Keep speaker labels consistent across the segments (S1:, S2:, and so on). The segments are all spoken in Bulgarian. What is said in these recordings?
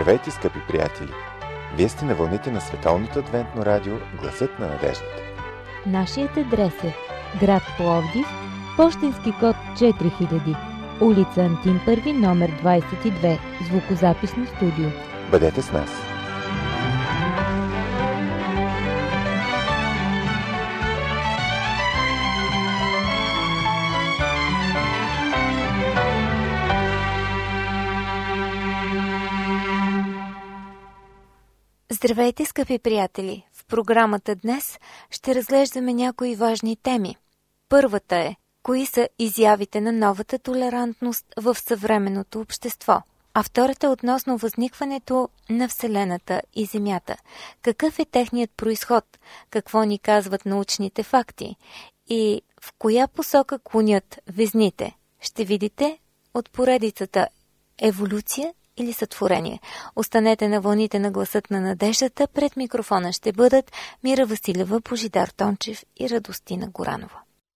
S1: Здравейте, скъпи приятели! Вие сте на вълните на Световното адвентно радио Гласът на надеждата.
S2: Нашият адрес е град Пловдив, пощенски код 4000, улица Антим Първи, номер 22, звукозаписно студио.
S1: Бъдете с нас!
S3: Здравейте, скъпи приятели! В програмата днес ще разглеждаме някои важни теми. Първата е: кои са изявите на новата толерантност в съвременното общество? А втората е относно възникването на Вселената и Земята. Какъв е техният произход? Какво ни казват научните факти? И в коя посока клонят везните? Ще видите от поредицата еволюция или сътворение. Останете на вълните на Гласът на надеждата. Пред микрофона ще бъдат Мира Василева, Божидар Тончев и Радостина Горанова.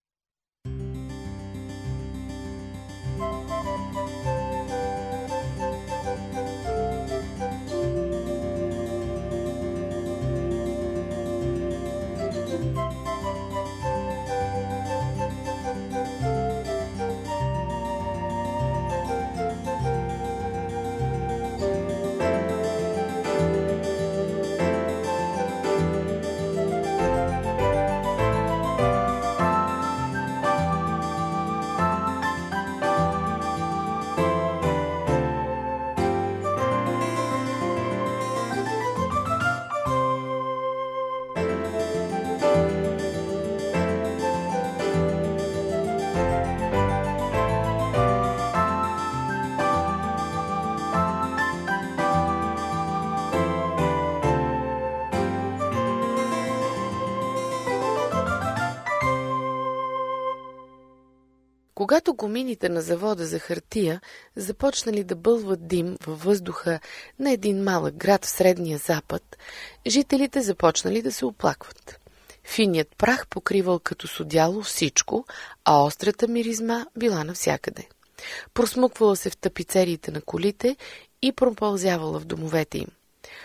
S4: Когато комините на завода за хартия започнали да бълват дим във въздуха на един малък град в Средния Запад, жителите започнали да се оплакват. Финият прах покривал като с одяло всичко, а острата миризма била навсякъде. Просмуквала се в тапицериите на колите и пропълзявала в домовете им.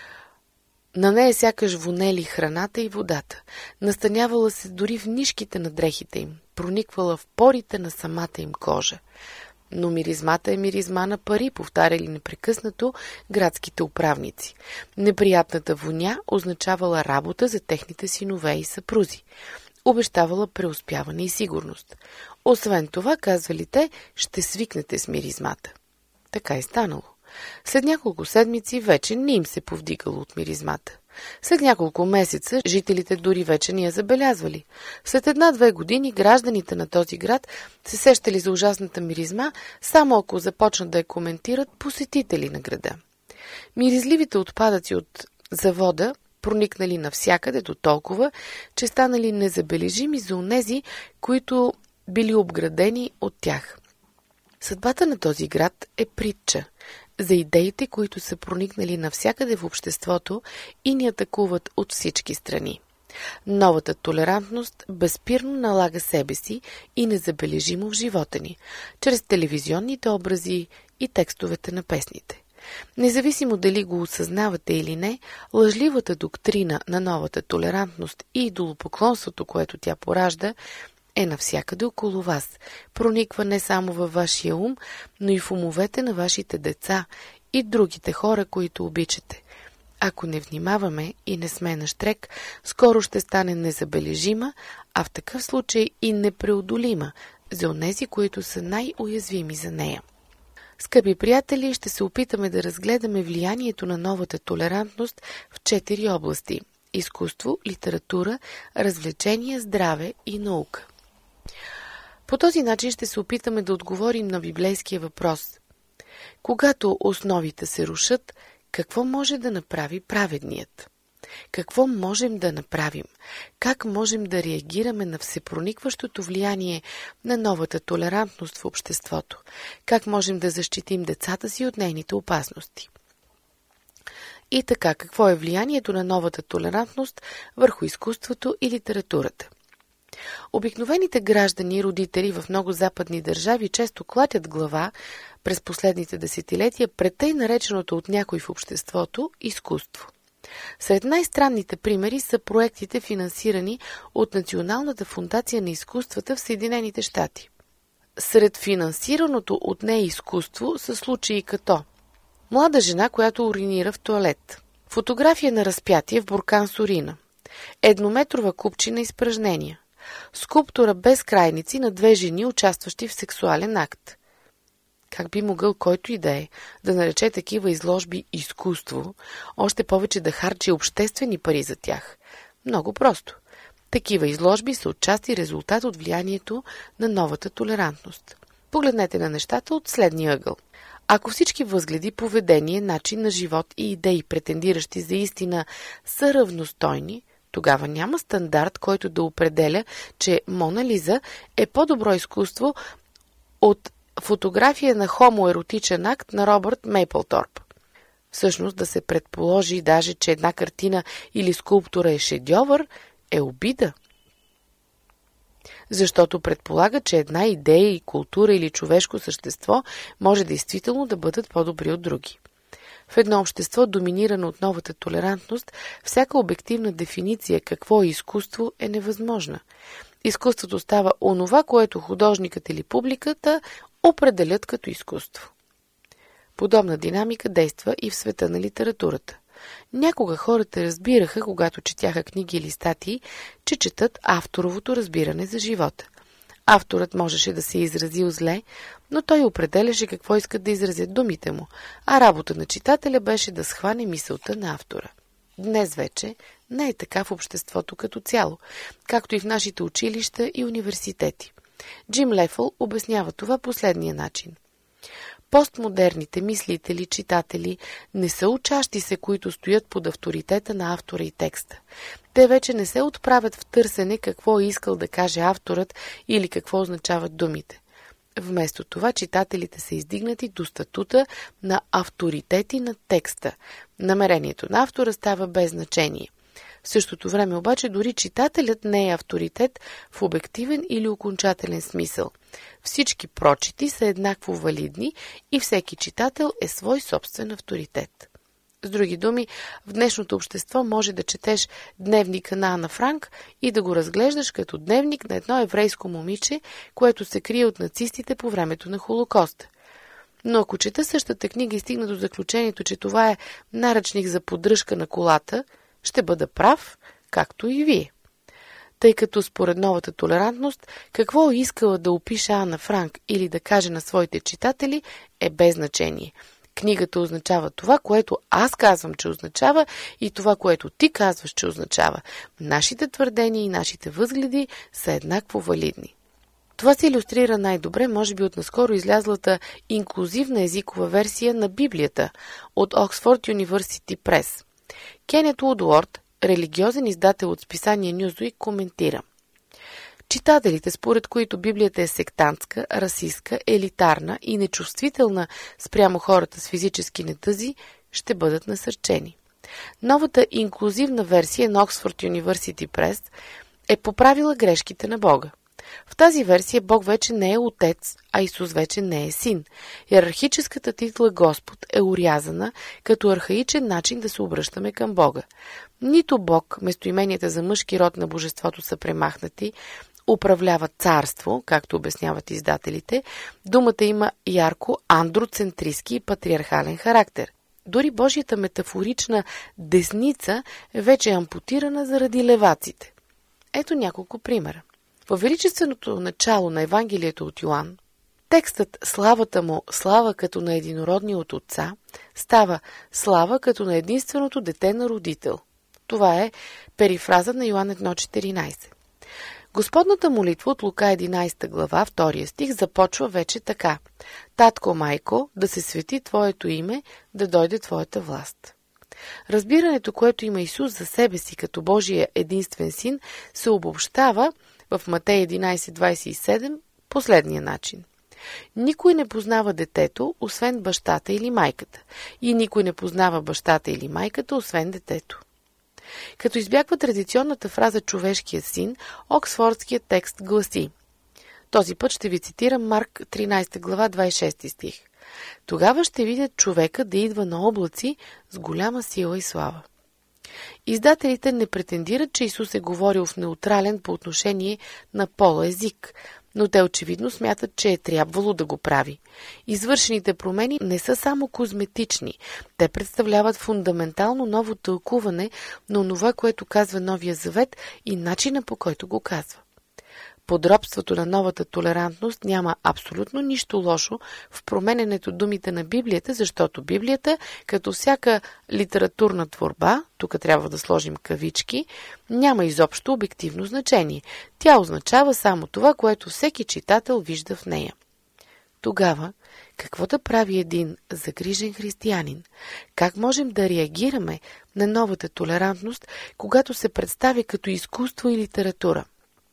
S4: На нея сякаш вонели храната и водата, настанявала се дори в нишките на дрехите им, прониквала в порите на самата им кожа. Но миризмата е миризма на пари, повтаряли непрекъснато градските управници. Неприятната воня означавала работа за техните синове и съпрузи. Обещавала преуспяване и сигурност. Освен това, казвали те, ще свикнете с миризмата. Така и станало. След няколко седмици вече не им се повдигало от миризмата. След няколко месеца жителите дори вече не я забелязвали. След 1-2 години гражданите на този град се сещали за ужасната миризма, само ако започнат да я коментират посетители на града. Миризливите отпадъци от завода проникнали навсякъде до толкова, че станали незабележими за онези, които били обградени от тях. Съдбата на този град е притча за идеите, които са проникнали навсякъде в обществото и ни атакуват от всички страни. Новата толерантност безспирно налага себе си и незабележимо в живота ни, чрез телевизионните образи и текстовете на песните. Независимо дали го осъзнавате или не, лъжливата доктрина на новата толерантност и идолопоклонството, което тя поражда, е навсякъде около вас, прониква не само във вашия ум, но и в умовете на вашите деца и другите хора, които обичате. Ако не внимаваме и не сме на щрек, скоро ще стане незабележима, а в такъв случай и непреодолима за онези, които са най-уязвими за нея. Скъпи приятели, ще се опитаме да разгледаме влиянието на новата толерантност в 4 области – изкуство, литература, развлечения, здраве и наука. По този начин ще се опитаме да отговорим на библейския въпрос. Когато основите се рушат, какво може да направи праведният? Какво можем да направим? Как можем да реагираме на всепроникващото влияние на новата толерантност в обществото? Как можем да защитим децата си от нейните опасности? И така, какво е влиянието на новата толерантност върху изкуството и литературата? Обикновените граждани и родители в много западни държави често клатят глава през последните десетилетия пред тъй нареченото от някой в обществото изкуство. Сред най-странните примери са проектите, финансирани от Националната фондация на изкуствата в Съединените щати. Сред финансираното от нея изкуство са случаи като млада жена, която уринира в тоалет, фотография на разпятие в буркан с урина, еднометрова купчина изпражнения, скулптура без крайници на две жени, участващи в сексуален акт. Как би могъл който и да нарече такива изложби изкуство, още повече да харчи обществени пари за тях? Много просто. Такива изложби са отчасти резултат от влиянието на новата толерантност. Погледнете на нещата от следния ъгъл. Ако всички възгледи, поведение, начин на живот и идеи, претендиращи за истина, са равностойни, тогава няма стандарт, който да определя, че Мона Лиза е по-добро изкуство от фотография на хомоеротичен акт на Робърт Мейплторп. Всъщност да се предположи даже, че една картина или скулптура е шедьовър, е обида. Защото предполага, че една идея и култура или човешко същество може действително да бъдат по-добри от други. В едно общество, доминирано от новата толерантност, всяка обективна дефиниция какво е изкуство е невъзможна. Изкуството става онова, което художникът или публиката определят като изкуство. Подобна динамика действа и в света на литературата. Някога хората разбираха, когато четяха книги или статии, че четат авторовото разбиране за живота. Авторът можеше да се е изразил зле, но той определяше какво искат да изразят думите му, а работа на читателя беше да схване мисълта на автора. Днес вече не е така в обществото като цяло, както и в нашите училища и университети. Джим Лефъл обяснява това последния начин. Постмодерните мислители, читатели не са учащи се, които стоят под авторитета на автора и текста. Те вече не се отправят в търсене какво е искал да каже авторът или какво означават думите. Вместо това читателите са издигнати до статута на авторитети на текста. Намерението на автора става без значение. В същото време обаче дори читателят не е авторитет в обективен или окончателен смисъл. Всички прочити са еднакво валидни и всеки читател е свой собствен авторитет. С други думи, в днешното общество може да четеш дневника на Ана Франк и да го разглеждаш като дневник на едно еврейско момиче, което се крие от нацистите по времето на Холокоста. Но ако чета същата книга и стигна до заключението, че това е наръчник за поддръжка на колата, ще бъда прав, както и вие. Тъй като според новата толерантност, какво е искала да опише Ана Франк или да каже на своите читатели е без значение. Книгата означава това, което аз казвам, че означава, и това, което ти казваш, че означава. Нашите твърдения и нашите възгледи са еднакво валидни. Това се илюстрира най-добре, може би от наскоро излязлата инклюзивна езикова версия на Библията от Оксфорд Юниверсити Прес. Кенет Удуорд, религиозен издател от списание Newsweek, коментира: читателите, според които Библията е сектантска, расистка, елитарна и нечувствителна спрямо хората с физически недъзи, ще бъдат насърчени. Новата инклюзивна версия на Оксфорд Юниверсити Прес е поправила грешките на Бога. В тази версия Бог вече не е отец, а Исус вече не е син. Йерархическата титла Господ е орязана като архаичен начин да се обръщаме към Бога. Нито Бог, местоименията за мъжки род на божеството са премахнати, управлява царство, както обясняват издателите, думата има ярко андроцентристки и патриархален характер. Дори Божията метафорична десница вече е ампутирана заради леваците. Ето няколко примера. Във величественото начало на Евангелието от Йоан, текстът «Славата му, слава като на единородния от Отца» става «Слава като на единственото дете на родител». Това е перифраза на Йоан 1.14. Господната молитва от Лука 11 глава, 2 стих, започва вече така: «Татко, майко, да се свети Твоето име, да дойде Твоята власт». Разбирането, което има Исус за себе си като Божия единствен син, се обобщава в Матей 11.27 последния начин. Никой не познава детето, освен бащата или майката. И никой не познава бащата или майката, освен детето. Като избягва традиционната фраза «човешкият син», оксфордският текст гласи. Този път ще ви цитирам Марк 13 глава 26 стих. Тогава ще видят човека да идва на облаци с голяма сила и слава. Издателите не претендират, че Исус е говорил в неутрален по отношение на пола език, но те очевидно смятат, че е трябвало да го прави. Извършените промени не са само козметични, те представляват фундаментално ново тълкуване на онова, което казва Новия Завет и начина, по който го казва. Подробството на новата толерантност няма абсолютно нищо лошо в промененето думите на Библията, защото Библията, като всяка литературна творба, тук трябва да сложим кавички, няма изобщо обективно значение. Тя означава само това, което всеки читател вижда в нея. Тогава, какво да прави един загрижен християнин? Как можем да реагираме на новата толерантност, когато се представи като изкуство и литература?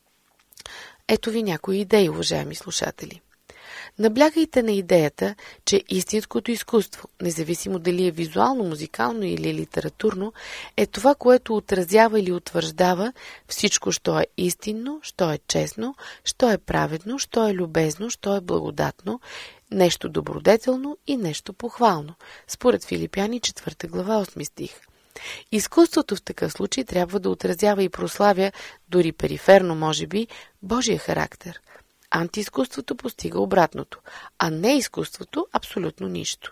S4: Ето ви някои идеи, уважаеми слушатели. Наблягайте на идеята, че истинското изкуство, независимо дали е визуално, музикално или литературно, е това, което отразява или утвърждава всичко, що е истинно, що е честно, що е праведно, що е любезно, що е благодатно, нещо добродетелно и нещо похвално, според Филипяни 4 глава 8 стих. Изкуството в такъв случай трябва да отразява и прославя, дори периферно може би, Божия характер. Антиизкуството постига обратното, а не изкуството абсолютно нищо.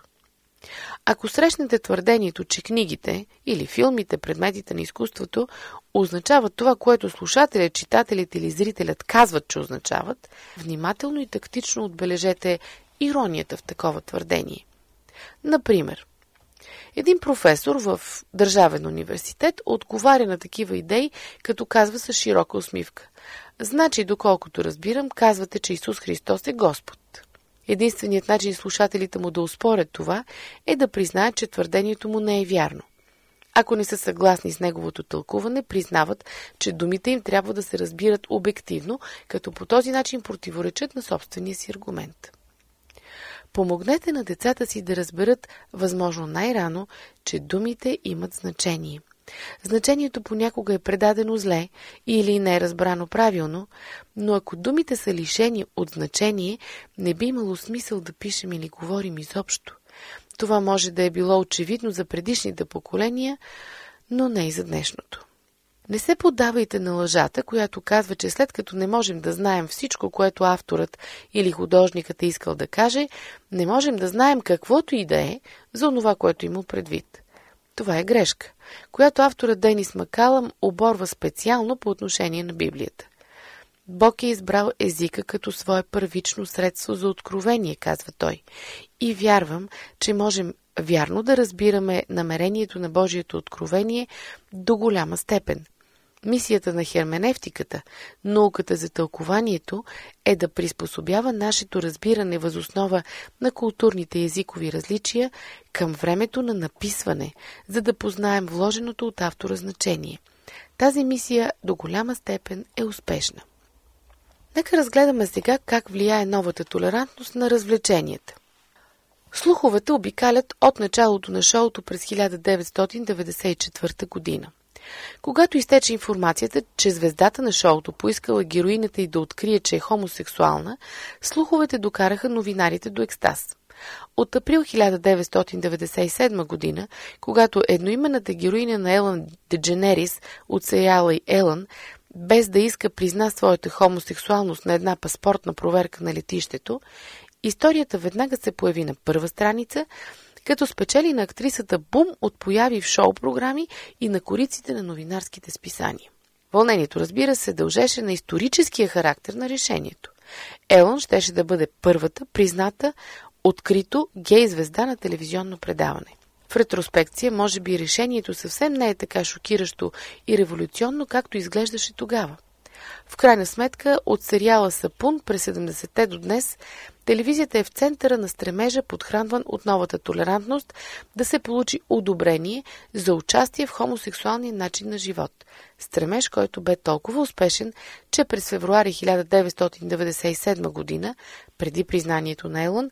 S4: Ако срещнете твърдението, че книгите или филмите, предметите на изкуството, означават това, което слушателят, читателят или зрителят казват, че означават, внимателно и тактично отбележете иронията в такова твърдение. Например, един професор в държавен университет отговаря на такива идеи, като казва с широка усмивка. Значи, доколкото разбирам, казвате, че Исус Христос е Господ. Единственият начин слушателите му да успорят това е да признаят, че твърдението му не е вярно. Ако не са съгласни с неговото тълкуване, признават, че думите им трябва да се разбират обективно, като по този начин противоречат на собствения си аргумент. Помогнете на децата си да разберат, възможно най-рано, че думите имат значение. Значението понякога е предадено зле или не е разбрано правилно, но ако думите са лишени от значение, не би имало смисъл да пишем или говорим изобщо. Това може да е било очевидно за предишните поколения, но не и за днешното. Не се поддавайте на лъжата, която казва, че след като не можем да знаем всичко, което авторът или художникът е искал да каже, не можем да знаем каквото и да е за онова, което има предвид. Това е грешка, която авторът Денис Макалъм оборва специално по отношение на Библията. Бог е избрал езика като свое първично средство за откровение, казва той. И вярвам, че можем вярно да разбираме намерението на Божието откровение до голяма степен. Мисията на херменевтиката, науката за тълкованието, е да приспособява нашето разбиране въз основа на културните езикови различия към времето на написване, за да познаем вложеното от автора значение. Тази мисия до голяма степен е успешна. Нека разгледаме сега как влияе новата толерантност на развлеченията. Слуховете обикалят от началото на шоуто през 1994 година. Когато изтече информацията, че звездата на шоуто поискала героинята й да открие, че е хомосексуална, слуховете докараха новинарите до екстаз. От април 1997 година, когато едноименната героиня на Елън Дедженерис от сериала и Елън, без да иска призна своята хомосексуалност на една паспортна проверка на летището, историята веднага се появи на първа страница, като спечели на актрисата бум от появи в шоу-програми и на кориците на новинарските списания. Вълнението, разбира се, дължеше на историческия характер на решението. Елън щеше да бъде първата призната открито гей звезда на телевизионно предаване. В ретроспекция, може би решението съвсем не е така шокиращо и революционно, както изглеждаше тогава. В крайна сметка, от сериала Сапун през 70-те до днес Телевизията е в центъра на стремежа, подхранван от новата толерантност, да се получи одобрение за участие в хомосексуалния начин на живот. Стремеж, който бе толкова успешен, че през февруари 1997 година, преди признанието на Елън,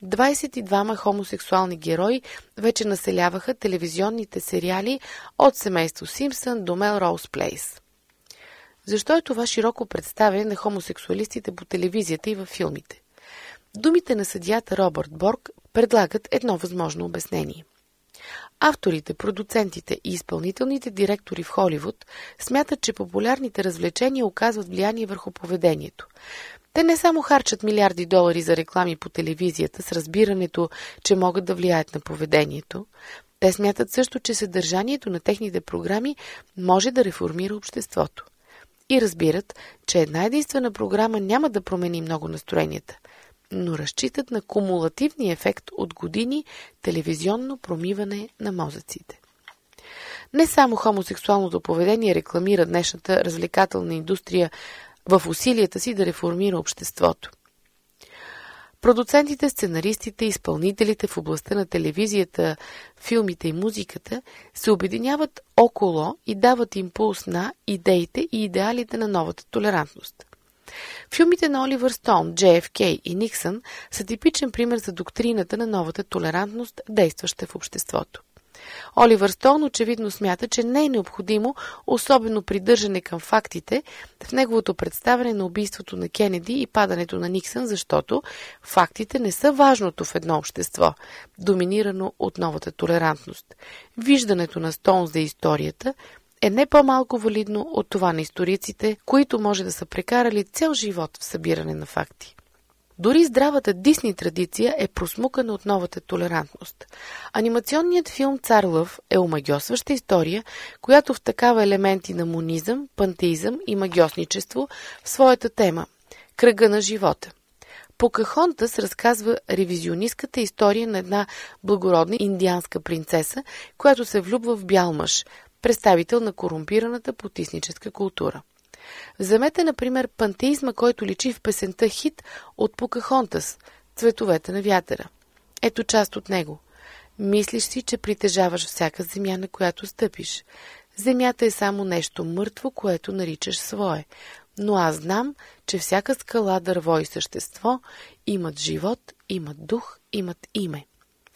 S4: 22 хомосексуални герои вече населяваха телевизионните сериали от семейство Симпсън до Мелроуз Плейс. Защо е това широко представяне на хомосексуалистите по телевизията и във филмите? Думите на съдията Робърт Борг предлагат едно възможно обяснение. Авторите, продуцентите и изпълнителните директори в Холивуд смятат, че популярните развлечения оказват влияние върху поведението. Те не само харчат милиарди долари за реклами по телевизията с разбирането, че могат да влияят на поведението, те смятат също, че съдържанието на техните програми може да реформира обществото. И разбират, че една единствена програма няма да промени много настроенията, но разчитат на кумулативния ефект от години телевизионно промиване на мозъците. Не само хомосексуалното поведение рекламира днешната развлекателна индустрия в усилията си да реформира обществото. Продуцентите, сценаристите, изпълнителите в областта на телевизията, филмите и музиката се обединяват около и дават импулс на идеите и идеалите на новата толерантност. Филмите на Оливър Стоун, JFK и Никсън са типичен пример за доктрината на новата толерантност, действаща в обществото. Оливър Стоун очевидно смята, че не е необходимо особено придържане към фактите в неговото представяне на убийството на Кенеди и падането на Никсън, защото фактите не са важното в едно общество, доминирано от новата толерантност. Виждането на Стоун за историята е не по-малко валидно от това на историците, които може да са прекарали цял живот в събиране на факти. Дори здравата Дисни традиция е просмукана от новата толерантност. Анимационният филм Цар Лъв е омагьосваща история, която втакава елементи на монизъм, пантеизъм и магьосничество в своята тема – кръга на живота. Покахонтас разказва ревизионистката история на една благородна индианска принцеса, която се влюбва в бял мъж, представител на корумпираната потисническа култура. Вземете, например, пантеизма, който личи в песента хит от Покахонтас «Цветовете на вятъра». Ето част от него. Мислиш си, че притежаваш всяка земя, на която стъпиш. Земята е само нещо мъртво, което наричаш свое. Но аз знам, че всяка скала, дърво и същество имат живот, имат дух, имат име.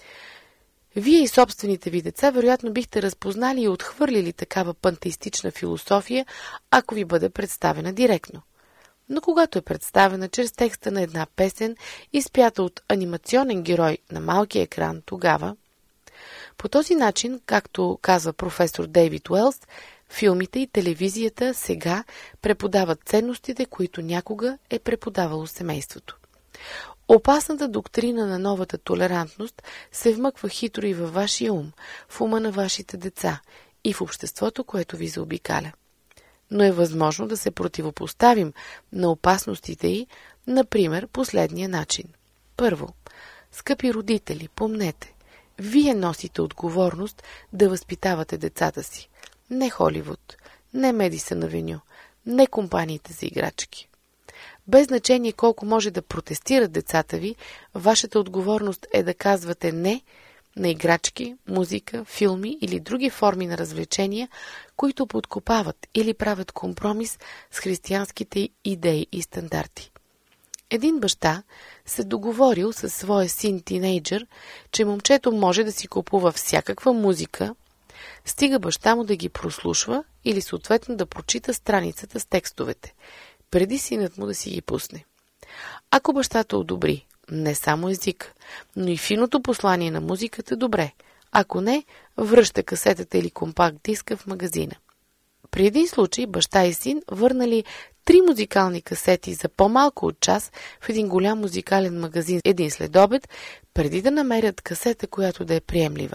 S4: Вие и собствените ви деца вероятно бихте разпознали и отхвърлили такава пантеистична философия, ако ви бъде представена директно. Но когато е представена чрез текста на една песен, изпята от анимационен герой на малкия екран, тогава... По този начин, както казва професор Дейвид Уелс, филмите и телевизията сега преподават ценностите, които някога е преподавало семейството. Опасната доктрина на новата толерантност се вмъква хитро и във вашия ум, в ума на вашите деца и в обществото, което ви заобикаля. Но е възможно да се противопоставим на опасностите й, например, последния начин. Първо, скъпи родители, помнете, вие носите отговорност да възпитавате децата си. Не Холивуд, не Медисън Авеню, не компаниите за играчки. Без значение колко може да протестират децата ви, вашата отговорност е да казвате не на играчки, музика, филми или други форми на развлечения, които подкопават или правят компромис с християнските идеи и стандарти. Един баща се договорил със своя син-тинейджър, че момчето може да си купува всякаква музика, стига баща му да ги прослушва или съответно да прочита страницата с текстовете, преди синът му да си ги пусне. Ако бащата одобри не само език, но и финото послание на музиката, добре. Ако не, връща касетата или компакт диска в магазина. При един случай баща и син върнали 3 музикални касети за по-малко от час в един голям музикален магазин един следобед, преди да намерят касета, която да е приемлива.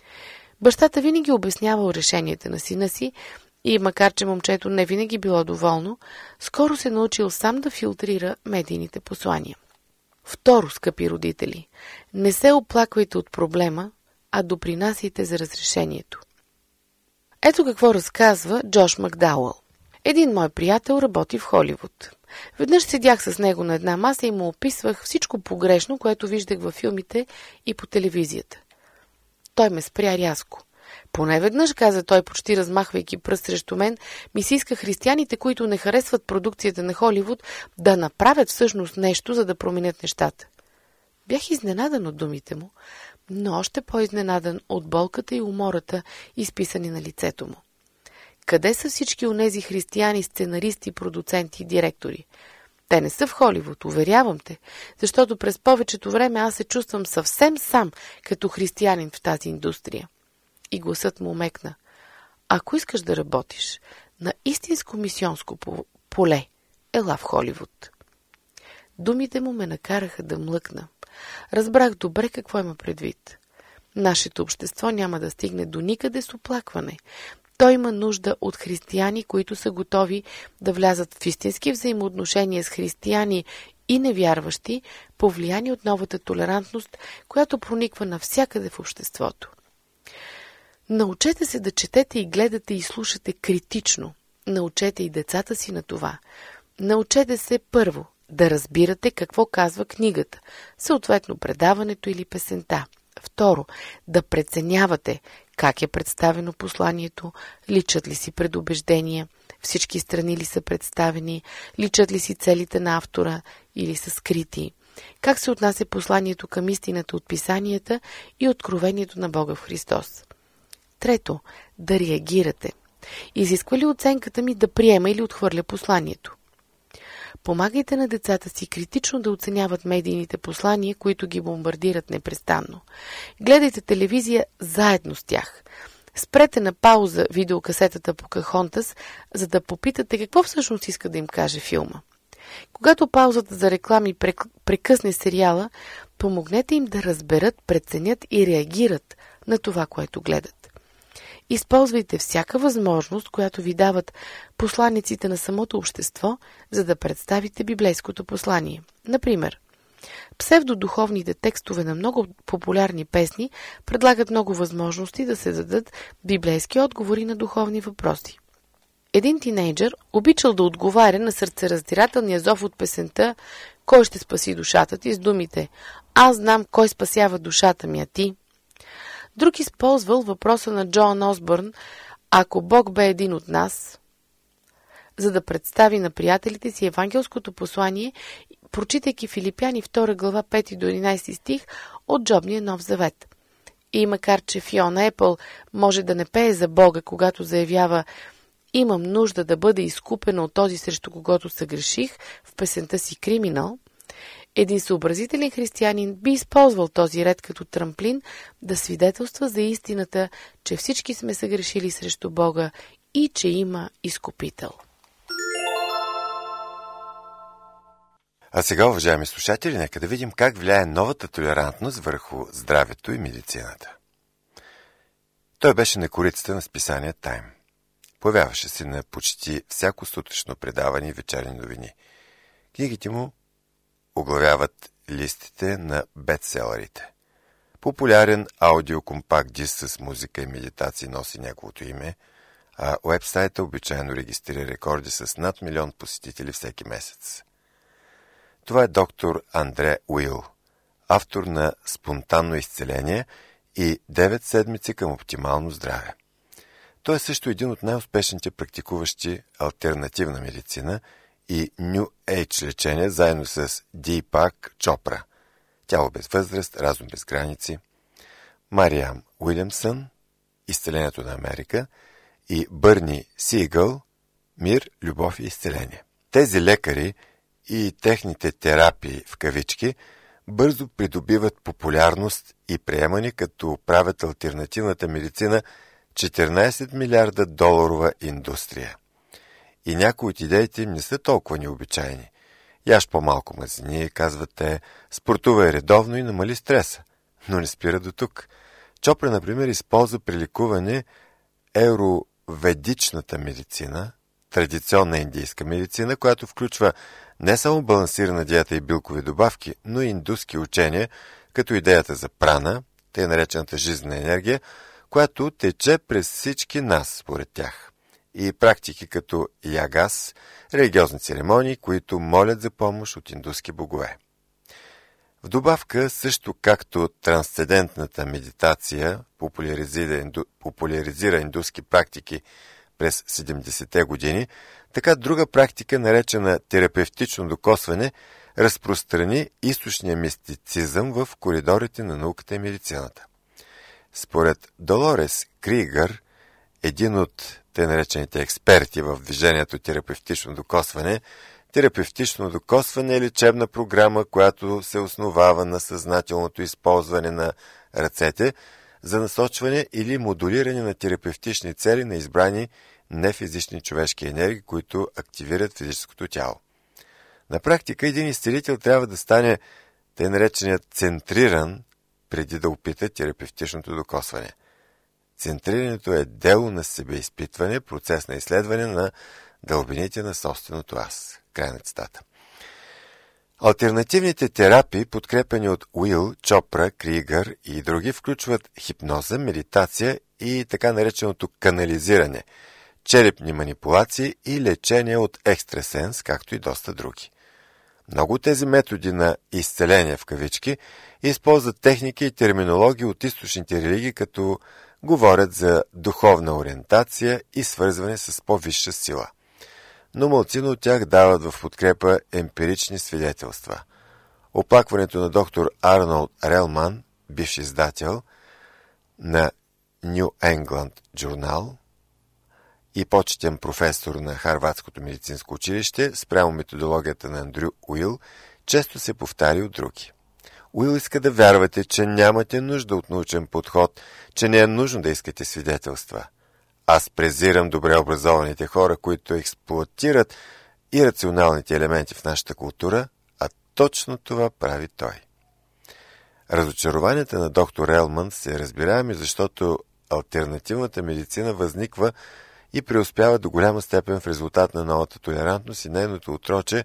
S4: Бащата винаги обяснявал решенията на сина си и макар че момчето не винаги било доволно, скоро се научил сам да филтрира медийните послания. Второ, скъпи родители, не се оплаквайте от проблема, а допринасяйте за разрешението. Ето какво разказва Джош Макдауъл. Един мой приятел работи в Холивуд. Веднъж седях с него на една маса и му описвах всичко погрешно, което виждах във филмите и по телевизията. Той ме спря рязко. Поне веднъж, каза той, почти размахвайки пръст срещу мен, ми се иска християните, които не харесват продукцията на Холивуд, да направят всъщност нещо, за да променят нещата. Бях изненадан от думите му, но още по-изненадан от болката и умората, изписани на лицето му. Къде са всички онези християни, сценаристи, продуценти и директори? Те не са в Холивуд, уверявам те, защото през повечето време аз се чувствам съвсем сам като християнин в тази индустрия. И гласът му мекна. Ако искаш да работиш на истинско мисионско поле, ела в Холивуд. Думите му ме накараха да млъкна. Разбрах добре какво има предвид. Нашето общество няма да стигне до никъде с оплакване. Той има нужда от християни, които са готови да влязат в истински взаимоотношения с християни и невярващи, повлияни от новата толерантност, която прониква навсякъде в обществото. Научете се да четете и гледате и слушате критично. Научете и децата си на това. Научете се първо да разбирате какво казва книгата, съответно предаването или песента. Второ, да преценявате как е представено посланието, личат ли си предубеждения, всички страни ли са представени, личат ли си целите на автора или са скрити, как се отнася посланието към истината от писанията и откровението на Бога в Христос. Трето, да реагирате. Изисква ли оценката ми да приема или отхвърля посланието? Помагайте на децата си критично да оценяват медийните послания, които ги бомбардират непрестанно. Гледайте телевизия заедно с тях. Спрете на пауза видеокасетата Покахонтас, за да попитате какво всъщност иска да им каже филма. Когато паузата за реклами прекъсне сериала, помогнете им да разберат, преценят и реагират на това, което гледат. Използвайте всяка възможност, която ви дават посланиците на самото общество, за да представите библейското послание. Например, псевдодуховните текстове на много популярни песни предлагат много възможности да се дадат библейски отговори на духовни въпроси. Един тинейджър обичал да отговаря на сърцераздирателния зов от песента «Кой ще спаси душата ти» с думите «Аз знам кой спасява душата ми, а ти». Друг използвал въпроса на Джоан Осбърн «Ако Бог бе един от нас», за да представи на приятелите си евангелското послание, прочитайки Филипяни 2 глава 5 до 11 стих от Джобния Нов Завет. И макар че Фиона Епъл може да не пее за Бога, когато заявява «Имам нужда да бъда изкупена от този, срещу когото съгреших» в песента си «Криминал», един съобразителен християнин би използвал този ред като трамплин да свидетелства за истината, че всички сме съгрешили срещу Бога и че има изкупител.
S1: А сега, уважаеми слушатели, нека да видим как влияе новата толерантност върху здравето и медицината. Той беше на корицата на списание Time. Появяваше се на почти всяко сутрешно предаване и вечерни новини. Книгите му оглавяват листите на бестселерите. Популярен аудиокомпакт диск с музика и медитации носи неговото име, а уебсайта обичайно регистрира рекорди с над 1 милион посетители всеки месец. Това е доктор Андре Уил, автор на «Спонтанно изцеление» и 9 седмици към оптимално здраве. Той е също един от най-успешните практикуващи алтернативна медицина и New Age лечение, заедно с Дипак Чопра, Тяло без възраст, разум без граници, Мариам Уилямсън, Изцелението на Америка и Бърни Сигъл, Мир, любов и изцеление. Тези лекари и техните терапии в кавички бързо придобиват популярност и приемани, като правят алтернативната медицина 14 милиарда доларова индустрия. И някои от идеите им не са толкова необичайни. Яж по-малко мазнини, казвате, спортувай редовно и намали стреса. Но не спира до тук. Чопра, например, използва при лекуване евроведичната медицина, традиционна индийска медицина, която включва не само балансирана диета и билкови добавки, но и индуски учения, като идеята за прана, тъй наречената жизнена енергия, която тече през всички нас, според тях. и практики като ягас, религиозни церемонии, които молят за помощ от индуски богове. В добавка, също както трансцендентната медитация популяризира индуски практики през 70-те години, така друга практика, наречена терапевтично докосване, разпространи източния мистицизъм в коридорите на науката и медицината. Според Долорес Кригър, един от те наречените експерти в движението терапевтично докосване, терапевтично докосване е лечебна програма, която се основава на съзнателното използване на ръцете за насочване или модулиране на терапевтични цели на избрани нефизични човешки енергии, които активират физическото тяло. На практика един изцелител трябва да стане тъй нареченият центриран, преди да опита терапевтичното докосване. Центрирането е дело на себеизпитване, процес на изследване на дълбините на собственото аз. Край на цитата. Алтернативните терапии, подкрепени от Уил, Чопра, Кригър и други, включват хипноза, медитация и така нареченото канализиране, черепни манипулации и лечение от екстрасенс, както и доста други. Много от тези методи на изцеление в кавички използват техники и терминологии от източните религии, като говорят за духовна ориентация и свързване с по-висша сила. Но малцина от тях дават в подкрепа емпирични свидетелства. Оплакването на доктор Арнолд Релман, бивш издател на New England Journal и почетен професор на Харвардското медицинско училище, спрямо методологията на Андрю Уил, често се повтаря от други. Уил иска да вярвате, че нямате нужда от научен подход, че не е нужно да искате свидетелства. Аз презирам добре образованите хора, които експлоатират ирационалните елементи в нашата култура, а точно това прави той. Разочарованията на доктор Релман се разбираеми, защото алтернативната медицина възниква и преуспява до голяма степен в резултат на новата толерантност и нейното отроче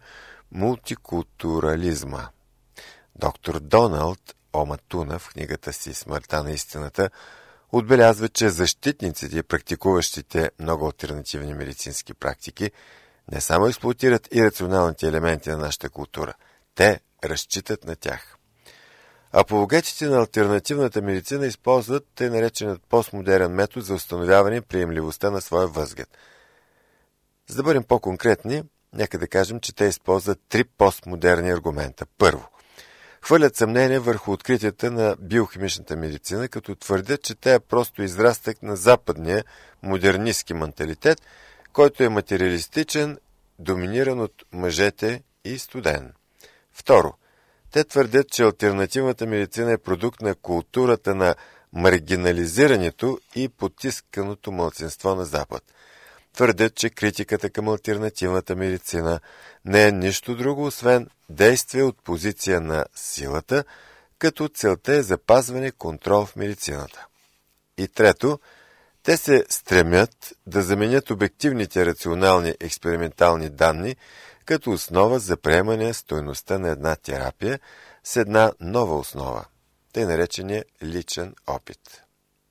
S1: мултикултурализма. Доктор Доналд Оматуна в книгата си «Смъртта на истината» отбелязва, че защитниците и практикуващите много алтернативни медицински практики не само експлоатират ирационалните елементи на нашата култура, те разчитат на тях. Апологетите на алтернативната медицина използват тъй нареченият постмодерен метод за установяване приемливостта на своя възглед. За да бъдем по-конкретни, нека да кажем, че те използват 3 постмодерни аргумента. Първо, хвърлят съмнение върху откритията на биохимичната медицина, като твърдят, че тя е просто израстък на западния модернистки менталитет, който е материалистичен, доминиран от мъжете и студен. Второ, те твърдят, че алтернативната медицина е продукт на културата на маргинализирането и потисканото малцинство на Запад. Твърдят, че критиката към алтернативната медицина не е нищо друго, освен действие от позиция на силата, като целта е запазване контрол в медицината. И трето, те се стремят да заменят обективните рационални експериментални данни като основа за приемане стойността на една терапия с една нова основа, тъй наречения личен опит.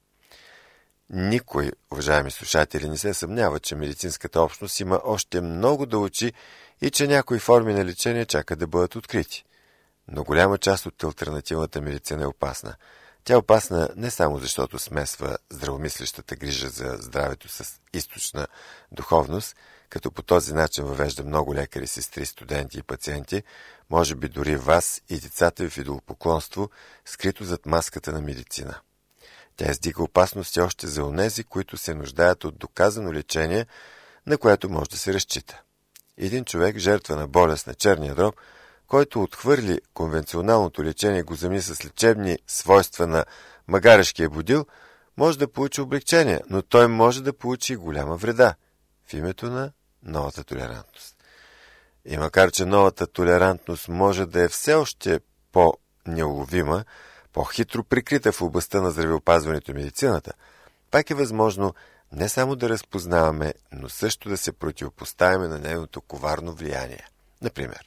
S1: Никой, уважаеми слушатели, не се съмнява, че медицинската общност има още много да учи и че някои форми на лечение чакат да бъдат открити. Но голяма част от алтернативната медицина е опасна. Тя е опасна не само защото смесва здравомислещата грижа за здравето с източна духовност, като по този начин въвежда много лекари, сестри, студенти и пациенти, може би дори вас и децата ви в идолопоклонство, скрито зад маската на медицина. Тя издига опасности още за онези, които се нуждаят от доказано лечение, на което може да се разчита. Един човек, жертва на болест на черния дроб, който отхвърли конвенционалното лечение и го замени с лечебни свойства на магарешкия будил, може да получи облегчение, но той може да получи голяма вреда в името на новата толерантност. И макар, че новата толерантност може да е все още по-неуловима, по-хитро прикрита в областта на здравеопазването и медицината, пак е възможно не само да разпознаваме, но също да се противопоставяме на нейното коварно влияние. Например,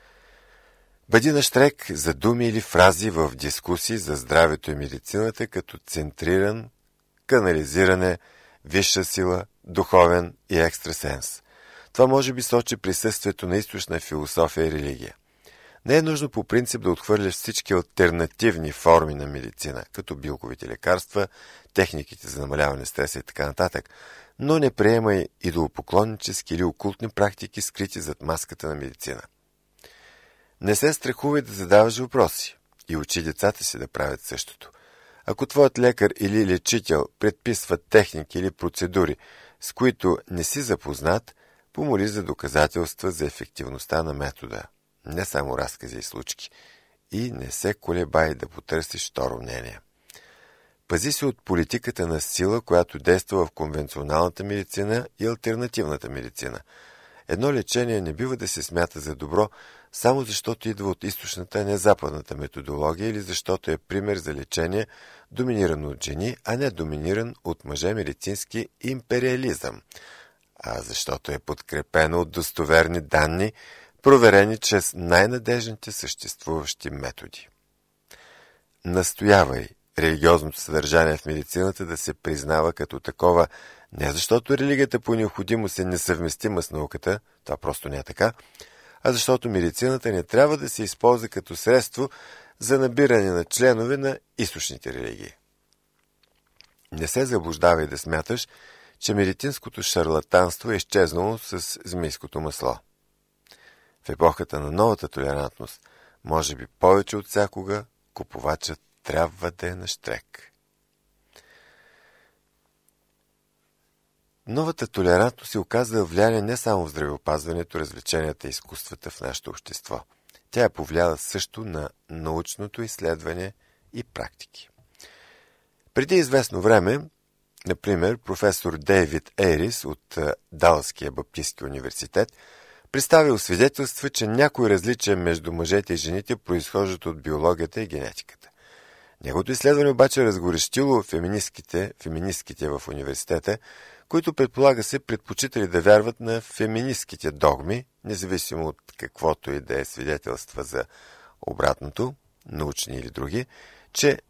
S1: бъди нащрек за думи или фрази в дискусии за здравето и медицината като центриран, канализиране, висша сила, духовен и екстрасенс. Това може би сочи присъствието на източна философия и религия. Не е нужно по принцип да отхвърляш всички алтернативни форми на медицина, като билковите лекарства, техниките за намаляване стреса и така нататък, но не приемай идолопоклоннически или окултни практики, скрити зад маската на медицина. Не се страхувай да задаваш въпроси и учи децата си да правят същото. Ако твоят лекар или лечител предписва техники или процедури, с които не си запознат, помоли за доказателства за ефективността на метода, не само разкази и случки, и не се колебай да потърсиш второ мнение. Пази се от политиката на сила, която действа в конвенционалната медицина и алтернативната медицина. Едно лечение не бива да се смята за добро, само защото идва от източната, а не западната методология или защото е пример за лечение, доминиран от жени, а не доминиран от мъже медицински империализъм, а защото е подкрепено от достоверни данни, проверени чрез най-надежните съществуващи методи. Настоявай религиозното съдържание в медицината да се признава като такова, не защото религията по необходимост е несъвместима с науката, това просто не е така, а защото медицината не трябва да се използва като средство за набиране на членове на източните религии. Не се заблуждавай да смяташ, че медицинското шарлатанство е изчезнало с змийското масло. В епохата на новата толерантност, може би повече от всякога, купувачът трябва да е нащрек. Новата толерантност се оказва влияние не само в здравеопазването, развлеченията и изкуствата в нашето общество. Тя е повлияла също на научното изследване и практики. Преди известно време, например, професор Дейвид Ейрис от Далаския баптистски университет представил свидетелства, че някои различия между мъжете и жените произхождат от биологията и генетиката. Неговото изследване обаче разгорещило феминистките в университета, които предполага се предпочитали да вярват на феминистките догми, независимо от каквото и да е свидетелства за обратното, научни или други, че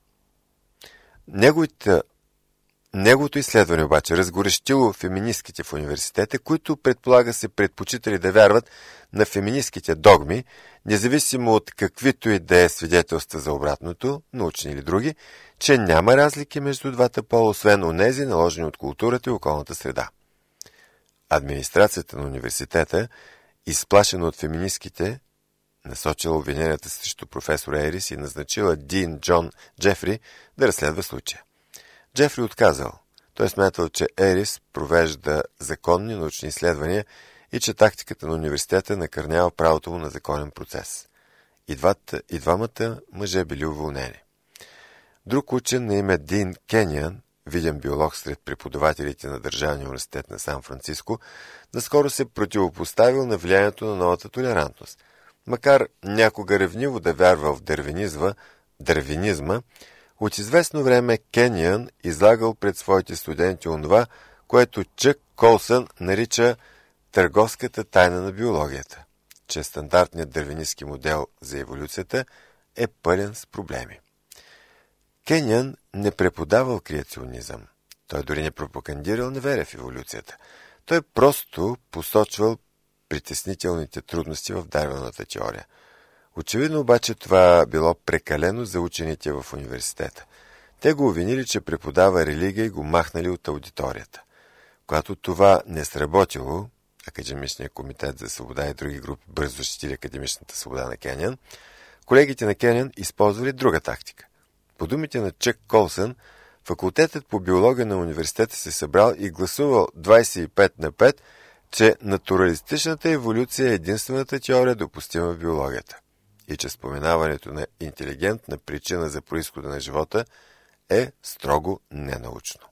S1: неговото изследване обаче разгорещило феминистките в университета, които предполага се предпочитали да вярват на феминистките догми, независимо от каквито и да е свидетелства за обратното, научни или други, че няма разлики между двата пола, освен онези, наложени от културата и околната среда. Администрацията на университета, изплашена от феминистките, насочила обвиненията срещу професор Ейрис и назначила Дин Джон Джефри да разследва случая. Джефри отказал. Той смятал, че Ейрис провежда законни научни изследвания и че тактиката на университета накърнява правото му на законен процес. И двамата мъже били уволнени. Друг учен на име Дин Кениан, виден биолог сред преподавателите на Държавния университет на Сан-Франциско, наскоро се противопоставил на влиянието на новата толерантност. Макар някога ревниво да вярвал в дарвинизма, от известно време Кениан излагал пред своите студенти онова, което Чък Колсън нарича търговската тайна на биологията, че стандартният дарвинистки модел за еволюцията е пълен с проблеми. Кениан не преподавал креационизъм. Той дори не пропагандирал неверие в еволюцията. Той просто посочвал притеснителните трудности в Дарвиновата теория. Очевидно обаче това било прекалено за учените в университета. Те го обвинили, че преподава религия и го махнали от аудиторията. Когато това не сработило, Академичният комитет за свобода и други групи бързо защитили академичната свобода на Кениан, колегите на Кениан използвали друга тактика. По думите на Чък Колсън, факултетът по биология на университета се събрал и гласувал 25/5, че натуралистичната еволюция е единствената теория допустима в биологията и че споменаването на интелигентна причина за произхода на живота е строго ненаучно.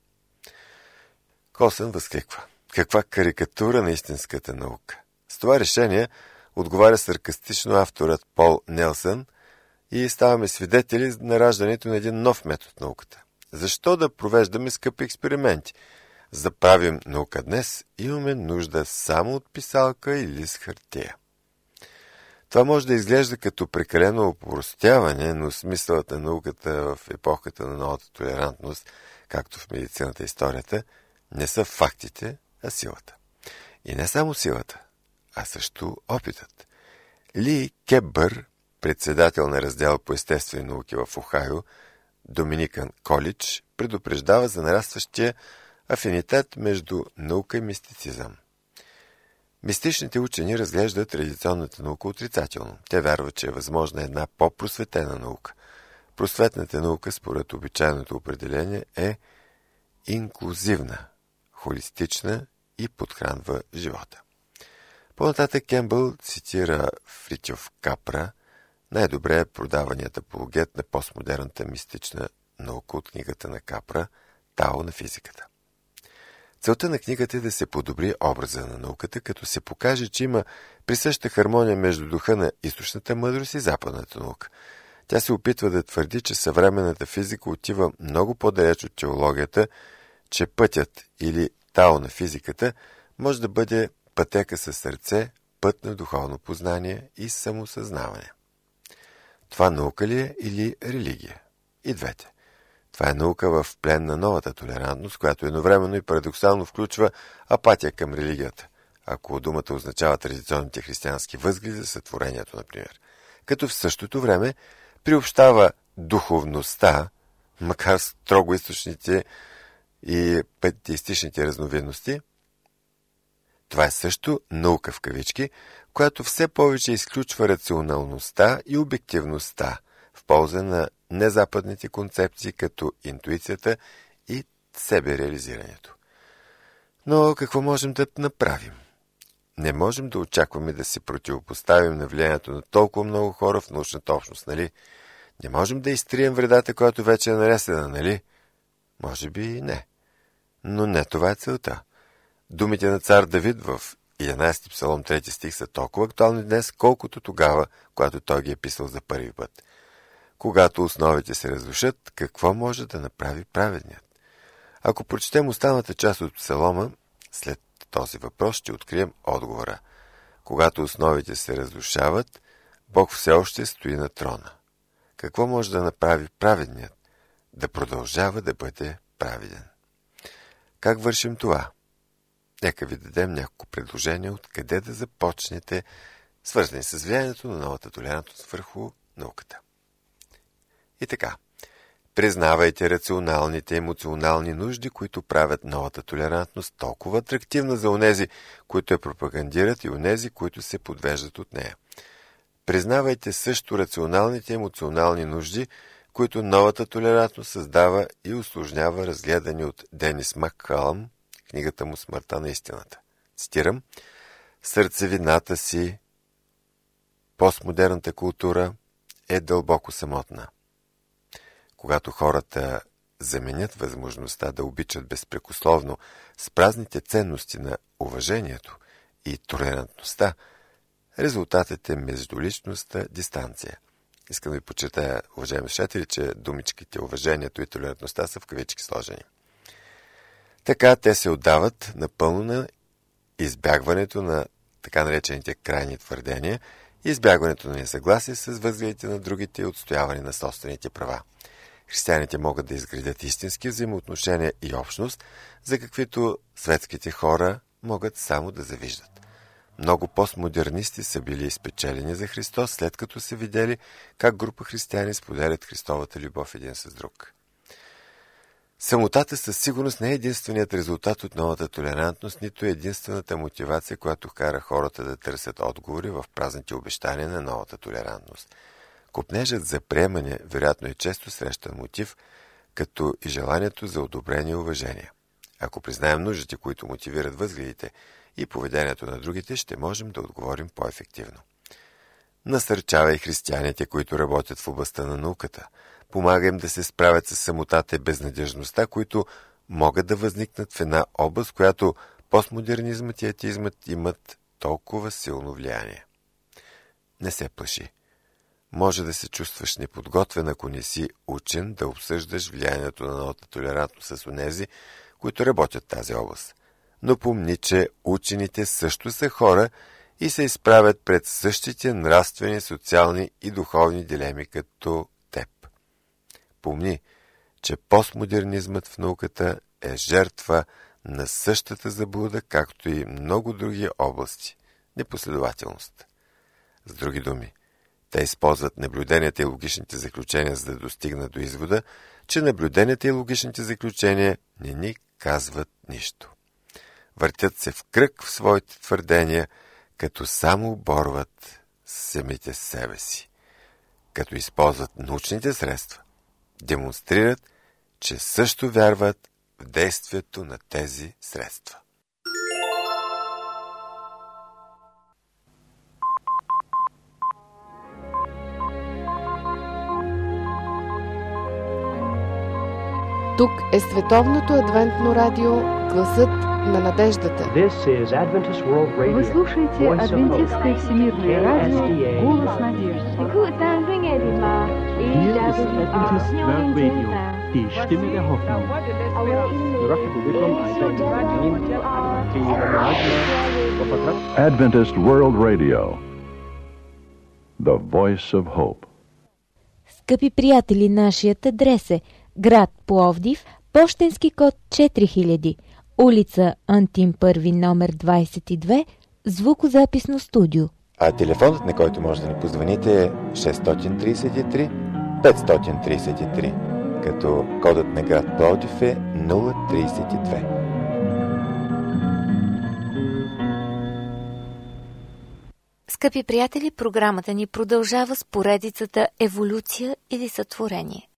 S1: Колсън възкликва: каква карикатура на истинската наука! С това решение отговаря саркастично авторът Пол Нелсън и ставаме свидетели на раждането на един нов метод в науката. Защо да провеждаме скъпи експерименти? За да правим наука днес, имаме нужда само от писалка и лист хартия. Това може да изглежда като прекалено опростяване, но смисълът на науката в епохата на новата толерантност, както в медицината и историята, не са фактите, а силата. И не само силата, а също опитът. Ли Кебър, председател на раздел по естествени науки в Охайо, Доминикан Колидж, предупреждава за нарастващия афинитет между наука и мистицизъм. Мистичните учени разглеждат традиционната наука отрицателно. Те вярват, че е възможна една по-просветена наука. Просветната наука, според обичайното определение, е инклюзивна, холистична и подхранва живота. По-нататък Кембъл цитира Фритьоф Капра, най-добре продаваният апологет на постмодерната мистична наука от книгата на Капра «Тао на физиката». Целта на книгата е да се подобри образа на науката, като се покаже, че има присъща хармония между духа на източната мъдрост и западната наука. Тя се опитва да твърди, че съвременната физика отива много по-далеч от теологията, че пътят или тао на физиката може да бъде пътека със сърце, път на духовно познание и самосъзнаване. Това наука ли е или религия? И двете. Това е наука в плен на новата толерантност, която едновременно и парадоксално включва апатия към религията, ако думата означава традиционните християнски възгледи за сътворението, например. Като в същото време приобщава духовността, макар строго източните и пантеистичните разновидности. Това е също наука в кавички, която все повече изключва рационалността и обективността в полза на незападните концепции, като интуицията и себереализирането. Но какво можем да направим? Не можем да очакваме да се противопоставим на влиянието на толкова много хора в научната общност, нали? Не можем да изтрием вредата, която вече е нанесена, нали? Може би и не. Но не това е целта. Думите на цар Давид в 11 псалом 3 стих са толкова актуални днес, колкото тогава, когато той ги е писал за първи път. Когато основите се разрушат, какво може да направи праведният? Ако прочетем останалата част от псалома, след този въпрос ще открием отговора. Когато основите се разрушават, Бог все още стои на трона. Какво може да направи праведният? Да продължава да бъде праведен. Как вършим това? Нека ви дадем няколко предложения откъде да започнете, свързани с влиянието на новата толерантност върху науката. И така, признавайте рационалните емоционални нужди, които правят новата толерантност толкова атрактивна за онези, които я пропагандират, и онези, които се подвеждат от нея. Признавайте също рационалните емоционални нужди, които новата толерантност създава и усложнява, разгледани от Денис Маккалъм, книгата му «Смъртта на истината». Цитирам: «Сърцевината си, постмодерната култура е дълбоко самотна. Когато хората заменят възможността да обичат безпрекословно с празните ценности на уважението и толерантността, резултатът е междуличността дистанция». Искам да ви подчертая, уважаеми слушатели, че думичките уважението и толерантността са в кавички сложени. Така те се отдават напълно на избягването на така наречените крайни твърдения и избягването на несъгласие с възгледите на другите и отстояване на собствените права. Християните могат да изградят истински взаимоотношения и общност, за каквито светските хора могат само да завиждат. Много постмодернисти са били изпечелени за Христос, след като са видели как група християни споделят Христовата любов един с друг. Самотата със сигурност не е единственият резултат от новата толерантност, нито е единствената мотивация, която кара хората да търсят отговори в празните обещания на новата толерантност. Копнежът за приемане вероятно е често срещан мотив, като и желанието за одобрение и уважение. Ако признаем нуждите, които мотивират възгледите и поведението на другите, ще можем да отговорим по-ефективно. Насърчавай християните, които работят в областта на науката. Помага им да се справят с самотата и безнадежността, които могат да възникнат в една област, която постмодернизмът и атеизмът имат толкова силно влияние. Не се плаши. Може да се чувстваш неподготвен, ако не си учен да обсъждаш влиянието на новата толерантност с онези, които работят в тази област. Но помни, че учените също са хора и се изправят пред същите нравствени, социални и духовни дилеми като теб. Помни, че постмодернизмът в науката е жертва на същата заблуда, както и много други области – непоследователност. С други думи, те използват наблюденията и логичните заключения, за да достигнат до извода, че наблюденията и логичните заключения не ни казват нищо. Въртят се в кръг в своите твърдения, като само оборват самите себе си. Като използват научните средства, демонстрират, че също вярват в действието на тези средства.
S4: Тук е Световното адвентно радио, гласът на надеждата.
S5: Вы слушаете Адвентистское всемирное радио «Голос надежды».
S6: Adventist World Radio, the voice of hope.
S2: Скъпи приятели, нашият адрес е град Пловдив, пощенски код 4000, улица Антим Първи, номер 22, звукозаписно студио.
S1: А телефонът, на който може да ни позвоните, е 633-533, като кодът на град Пловдив е 032.
S3: Скъпи приятели, програмата ни продължава с поредицата Еволюция или сътворение.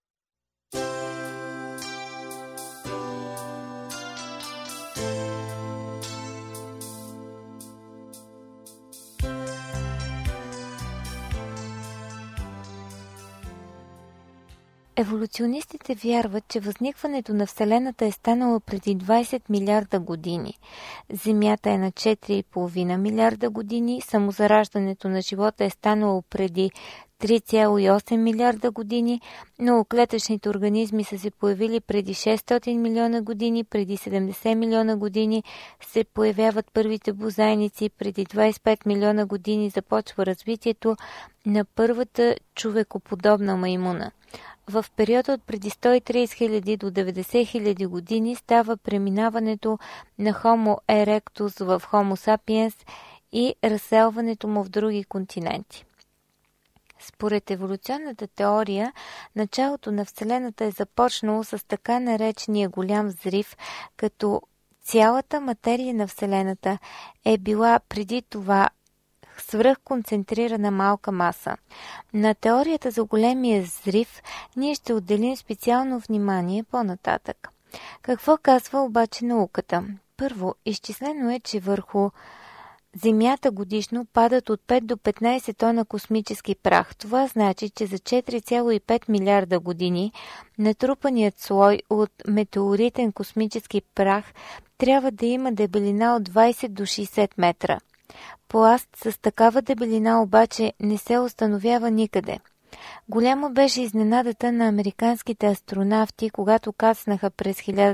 S3: Еволюционистите вярват, че възникването на Вселената е станало преди 20 милиарда години. Земята е на 4,5 милиарда години, самозараждането на живота е станало преди 3,8 милиарда години, но клетъчните организми са се появили преди 600 милиона години, преди 70 милиона години се появяват първите бозайници, преди 25 милиона години започва развитието на първата човекоподобна маймуна. В периода от преди 130 000 до 90 000 години става преминаването на Homo erectus в Homo sapiens и разселването му в други континенти. Според еволюционната теория, началото на Вселената е започнало с така наречения голям взрив, като цялата материя на Вселената е била преди това свръхконцентрирана малка маса. На теорията за големия взрив ние ще отделим специално внимание по-нататък. Какво казва обаче науката? Първо, изчислено е, че върху Земята годишно падат от 5 до 15 тона космически прах. Това значи, че за 4,5 милиарда години натрупаният слой от метеоритен космически прах трябва да има дебелина от 20 до 60 метра. Пласт с такава дебелина обаче не се установява никъде. Голяма беше изненадата на американските астронавти, когато кацнаха през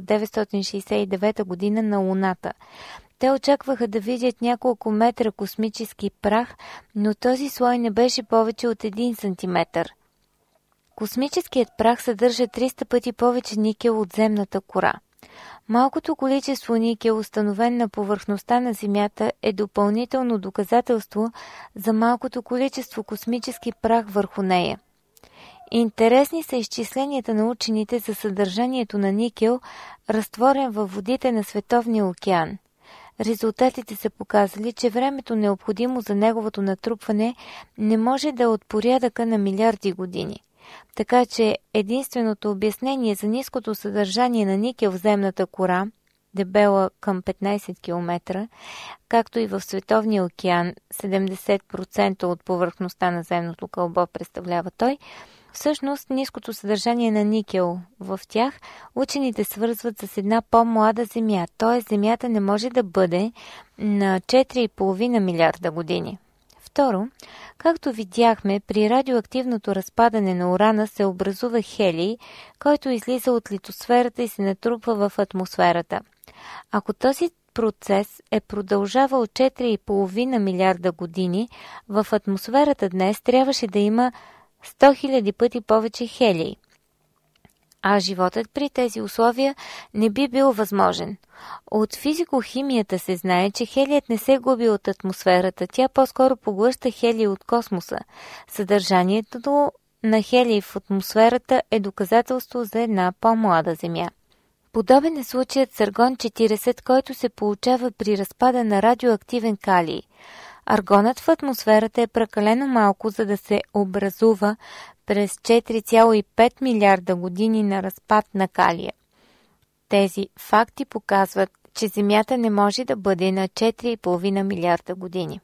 S3: 1969 година на Луната. Те очакваха да видят няколко метра космически прах, но този слой не беше повече от 1 сантиметър. Космическият прах съдържа 300 пъти повече никел от земната кора. Малкото количество никел, установен на повърхността на Земята, е допълнително доказателство за малкото количество космически прах върху нея. Интересни са изчисленията на учените за съдържанието на никел, разтворен във водите на Световния океан. Резултатите са показали, че времето необходимо за неговото натрупване не може да е от порядъка на милиарди години. Така че единственото обяснение за ниското съдържание на никел в земната кора, дебела към 15 км, както и в Световния океан, 70% от повърхността на земното кълбо представлява той, всъщност ниското съдържание на никел в тях учените свързват с една по-млада Земя, т.е. Земята не може да бъде на 4,5 милиарда години. Второ, както видяхме, при радиоактивното разпадане на урана се образува хелий, който излиза от литосферата и се натрупва в атмосферата. Ако този процес е продължавал 4,5 милиарда години, в атмосферата днес трябваше да има 100 000 пъти повече хелий. а животът при тези условия не би бил възможен. От физико-химията се знае, че хелият не се губи от атмосферата, тя по-скоро поглъща хелий от космоса. Съдържанието на хелий в атмосферата е доказателство за една по-млада Земя. Подобен е случаят с аргон-40, който се получава при разпада на радиоактивен калий. Аргонът в атмосферата е прекалено малко, за да се образува през 4,5 милиарда години на разпад на калия. Тези факти показват, че Земята не може да бъде на 4,5 милиарда години.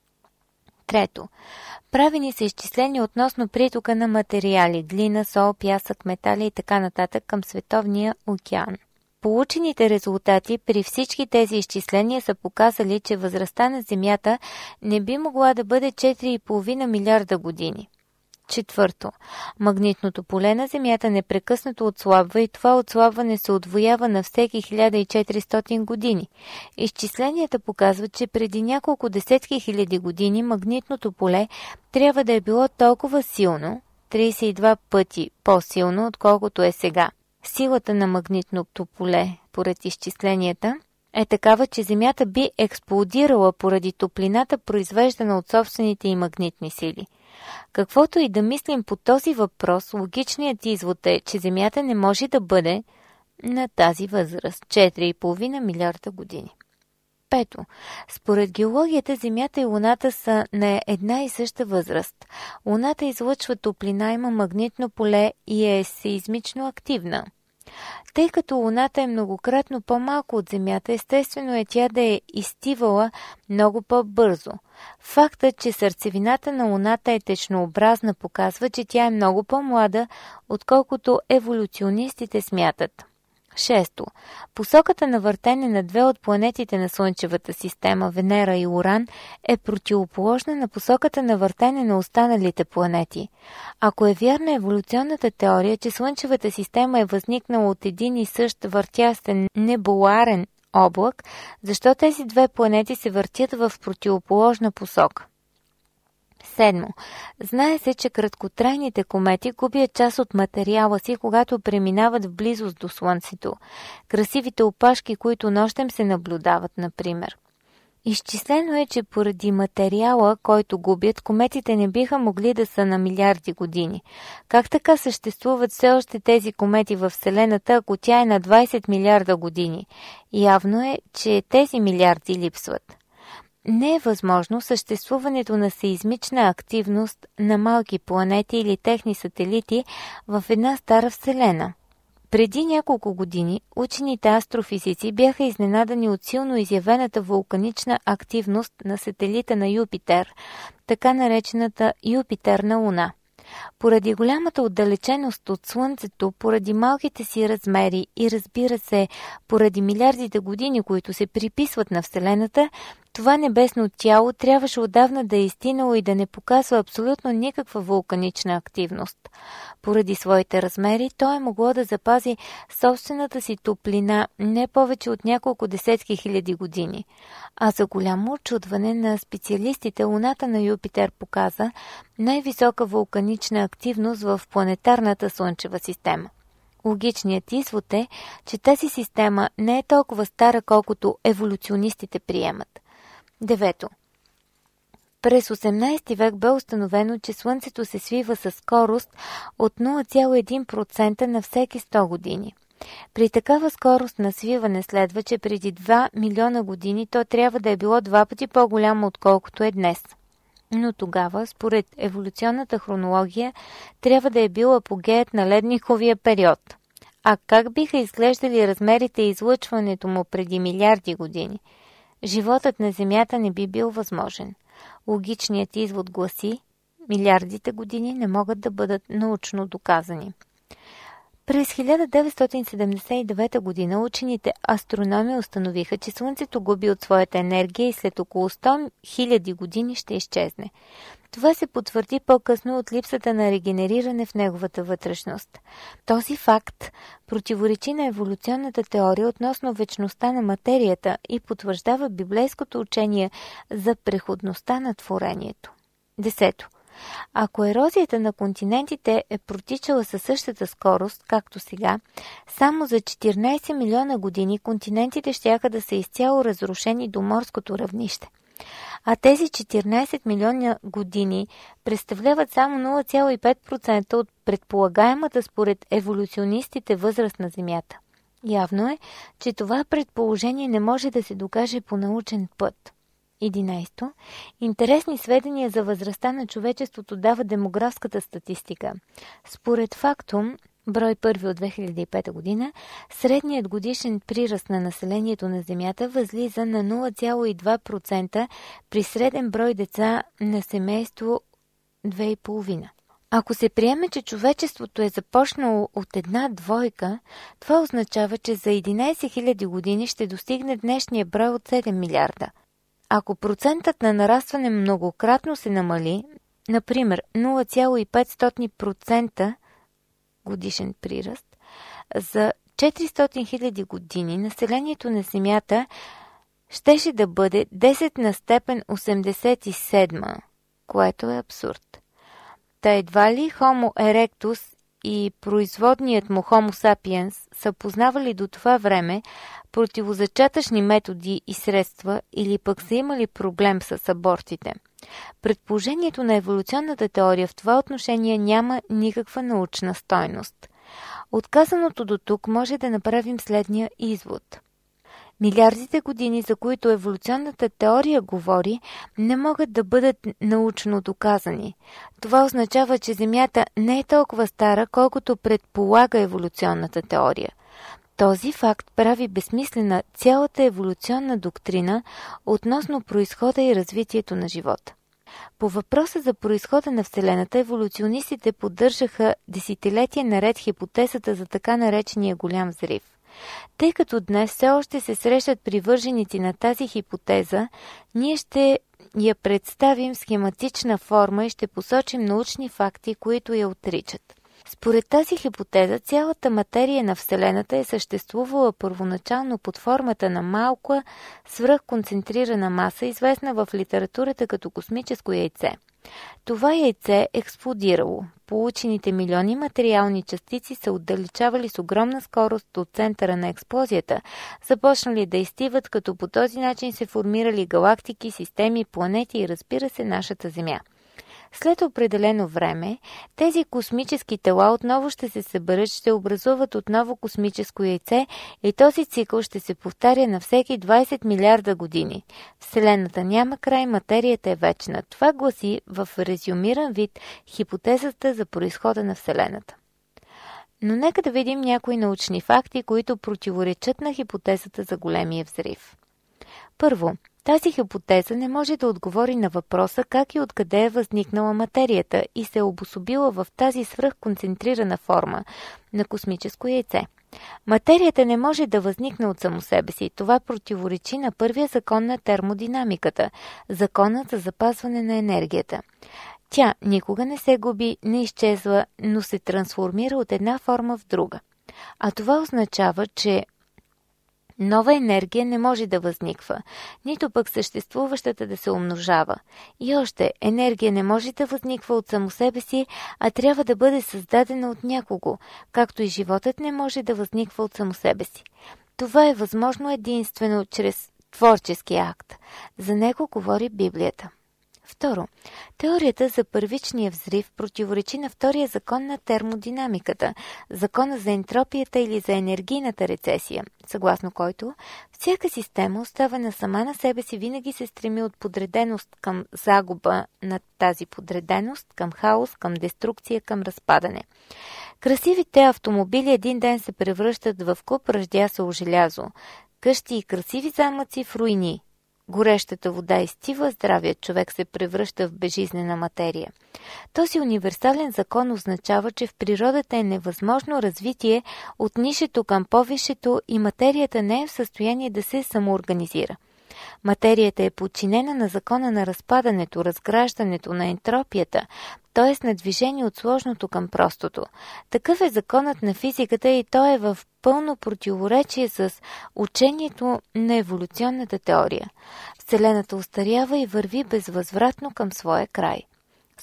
S3: Трето. Правени са изчисления относно притока на материали – глина, сол, пясък, метали и така нататък към Световния океан. Получените резултати при всички тези изчисления са показали, че възрастта на Земята не би могла да бъде 4,5 милиарда години. Четвърто. Магнитното поле на Земята непрекъснато отслабва и това отслабване се удвоява на всеки 1400 години. Изчисленията показват, че преди няколко десетки хиляди години магнитното поле трябва да е било толкова силно, 32 пъти по-силно, отколкото е сега. Силата на магнитното поле, поред изчисленията, е такава, че Земята би експлодирала поради топлината, произвеждана от собствените й магнитни сили. Каквото и да мислим по този въпрос, логичният извод е, че Земята не може да бъде на тази възраст – 4,5 милиарда години. Пето. Според геологията, Земята и Луната са на една и съща възраст. Луната излъчва топлина, има магнитно поле и е сеизмично активна. Тъй като Луната е многократно по-малко от Земята, естествено е тя да е изтивала много по-бързо. Фактът, че сърцевината на Луната е течнообразна, показва, че тя е много по-млада, отколкото еволюционистите смятат. Шесто. Посоката на въртене на две от планетите на Слънчевата система, Венера и Уран, е противоположна на посоката на въртене на останалите планети. Ако е вярна еволюционната теория, че Слънчевата система е възникнала от един и същ въртящ се небуларен облак, защо тези две планети се въртят в противоположна посока? Седмо. Знае се, че краткотрайните комети губят част от материала си, когато преминават в близост до Слънцето. Красивите опашки, които нощем се наблюдават, например. Изчислено е, че поради материала, който губят, кометите не биха могли да са на милиарди години. Как така съществуват все още тези комети във Вселената, ако тя е на 20 милиарда години? Явно е, че тези милиарди липсват. Не е възможно съществуването на сеизмична активност на малки планети или техни сателити в една стара Вселена. Преди няколко години учените астрофизици бяха изненадани от силно изявената вулканична активност на сателита на Юпитер, така наречената Юпитерна луна. Поради голямата отдалеченост от Слънцето, поради малките си размери и, разбира се, поради милиардите години, които се приписват на Вселената, това небесно тяло трябваше отдавна да е изтинало и да не показва абсолютно никаква вулканична активност. Поради своите размери, то е могло да запази собствената си топлина не повече от няколко десетки хиляди години. А за голямо очудване на специалистите, луната на Юпитер показа най-висока вулканична активност в планетарната Слънчева система. Логичният извод е, че тази система не е толкова стара, колкото еволюционистите приемат. Девето. През 18 век бе установено, че Слънцето се свива със скорост от 0,1% на всеки 100 години. При такава скорост на свиване следва, че преди 2 милиона години то трябва да е било 2 пъти по-голямо, отколкото е днес. Но тогава, според еволюционната хронология, трябва да е бил апогеят на ледниковия период. А как биха изглеждали размерите и излъчването му преди милиарди години? Животът на Земята не би бил възможен. Логичният извод гласи, милиардите години не могат да бъдат научно доказани. През 1979 година учените астрономи установиха, че Слънцето губи от своята енергия и след около 100 000 години ще изчезне. Това се потвърди по-късно от липсата на регенериране в неговата вътрешност. Този факт противоречи на еволюционната теория относно вечността на материята и потвърждава библейското учение за преходността на творението. 10. Ако ерозията на континентите е протичала със същата скорост, както сега, само за 14 милиона години континентите щяха да са изцяло разрушени до морското равнище. А тези 14 милиона години представляват само 0,5% от предполагаемата според еволюционистите възраст на Земята. Явно е, че това предположение не може да се докаже по научен път. 11. Интересни сведения за възрастта на човечеството дава демографската статистика. Според Фактум, брой 1 от 2005 година, средният годишен прираст на населението на Земята възлиза на 0,2% при среден брой деца на семейство 2,5. Ако се приеме, че човечеството е започнало от една двойка, това означава, че за 11 000 години ще достигне днешния брой от 7 милиарда. Ако процентът на нарастване многократно се намали, например 0,5% годишен прираст, за 400 000 години населението на Земята щеше да бъде 10 на степен 87, което е абсурд. Та едва ли Homo erectus и производният му Homo sapiens са познавали до това време противозачатъчни методи и средства или пък са имали проблем с абортите. Предположението на еволюционната теория в това отношение няма никаква научна стойност. От казаното до тук може да направим следния извод. Милиардите години, за които еволюционната теория говори, не могат да бъдат научно доказани. Това означава, че Земята не е толкова стара, колкото предполага еволюционната теория. Този факт прави безсмислена цялата еволюционна доктрина относно произхода и развитието на живота. По въпроса за произхода на Вселената, еволюционистите поддържаха десетилетия наред хипотезата за така наречения голям взрив. Тъй като днес все още се срещат привърженици на тази хипотеза, ние ще я представим в схематична форма и ще посочим научни факти, които я отричат. Според тази хипотеза, цялата материя на Вселената е съществувала първоначално под формата на малка свръхконцентрирана маса, известна в литературата като космическо яйце. Това яйце експлодирало. Получените милиони материални частици се отдалечавали с огромна скорост от центъра на експлозията, започнали да изтиват, като по този начин се формирали галактики, системи, планети и разбира се нашата Земя. След определено време, тези космически тела отново ще се съберат, ще образуват отново космическо яйце и този цикъл ще се повтаря на всеки 20 милиарда години. Вселената няма край, материята е вечна. Това гласи в резюмиран вид хипотезата за произхода на Вселената. Но нека да видим някои научни факти, които противоречат на хипотезата за големия взрив. Първо, тази хипотеза не може да отговори на въпроса как и откъде е възникнала материята и се е обособила в тази свръхконцентрирана форма на космическо яйце. Материята не може да възникне от само себе си. Това противоречи на първия закон на термодинамиката – законът за запазване на енергията. Тя никога не се губи, не изчезва, но се трансформира от една форма в друга. А това означава, че нова енергия не може да възниква, нито пък съществуващата да се умножава. И още, енергия не може да възниква от само себе си, а трябва да бъде създадена от някого, както и животът не може да възниква от само себе си. Това е възможно единствено чрез творчески акт. За него говори Библията. Второ, теорията за първичния взрив противоречи на втория закон на термодинамиката, закона за ентропията или за енергийната рецесия, съгласно който всяка система, оставена сама на себе си, винаги се стреми от подреденост към загуба на тази подреденост, към хаос, към деструкция, към разпадане. Красивите автомобили един ден се превръщат в куп ръждясало желязо, къщи и красиви замъци в руини. Горещата вода изтива, здравият човек се превръща в безжизнена материя. Този универсален закон означава, че в природата е невъзможно развитие от нишето към повишето и материята не е в състояние да се самоорганизира. Материята е подчинена на закона на разпадането, разграждането, на ентропията, т.е. на движение от сложното към простото. Такъв е законът на физиката и той е в пълно противоречие с учението на еволюционната теория. Вселената остарява и върви безвъзвратно към своя край.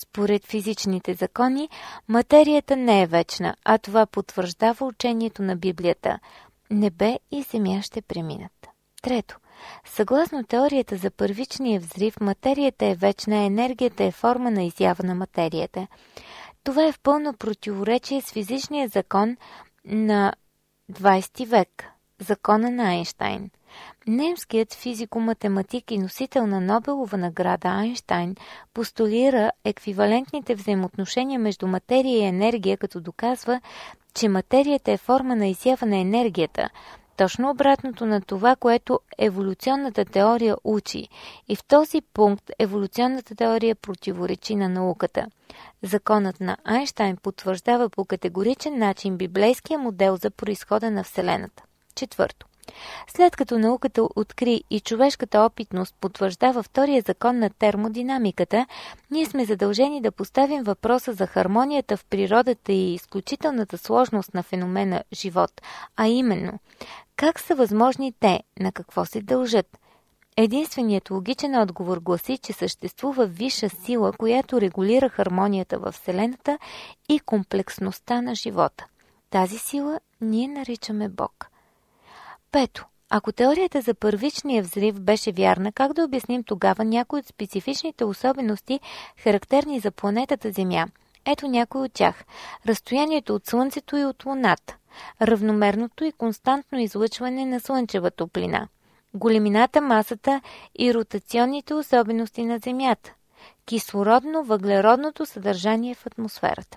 S3: Според физичните закони, материята не е вечна, а това потвърждава учението на Библията. Небе и земя ще преминат. Трето. Съгласно теорията за първичния взрив, материята е вечна, а енергията е форма на изява на материята. Това е в пълно противоречие с физичния закон на 20 век, закона на Айнщайн. Немският физико-математик и носител на Нобелова награда Айнщайн постулира еквивалентните взаимоотношения между материя и енергия, като доказва, че материята е форма на изява на енергията, точно обратното на това, което еволюционната теория учи. И в този пункт еволюционната теория противоречи на науката. Законът на Айнщайн потвърждава по категоричен начин библейския модел за произхода на Вселената. Четвърто. След като науката откри и човешката опитност потвърждава втория закон на термодинамиката, ние сме задължени да поставим въпроса за хармонията в природата и изключителната сложност на феномена живот, а именно, как са възможни те, на какво се дължат? Единственият логичен отговор гласи, че съществува висша сила, която регулира хармонията във Вселената и комплексността на живота. Тази сила ние наричаме Бог. Пето. Ако теорията за първичния взрив беше вярна, как да обясним тогава някои от специфичните особености, характерни за планетата Земя? Ето някои от тях. Разстоянието от Слънцето и от Луната. Равномерното и константно излъчване на слънчева топлина. Големината, масата и ротационните особености на Земята. Кислородно-въглеродното съдържание в атмосферата.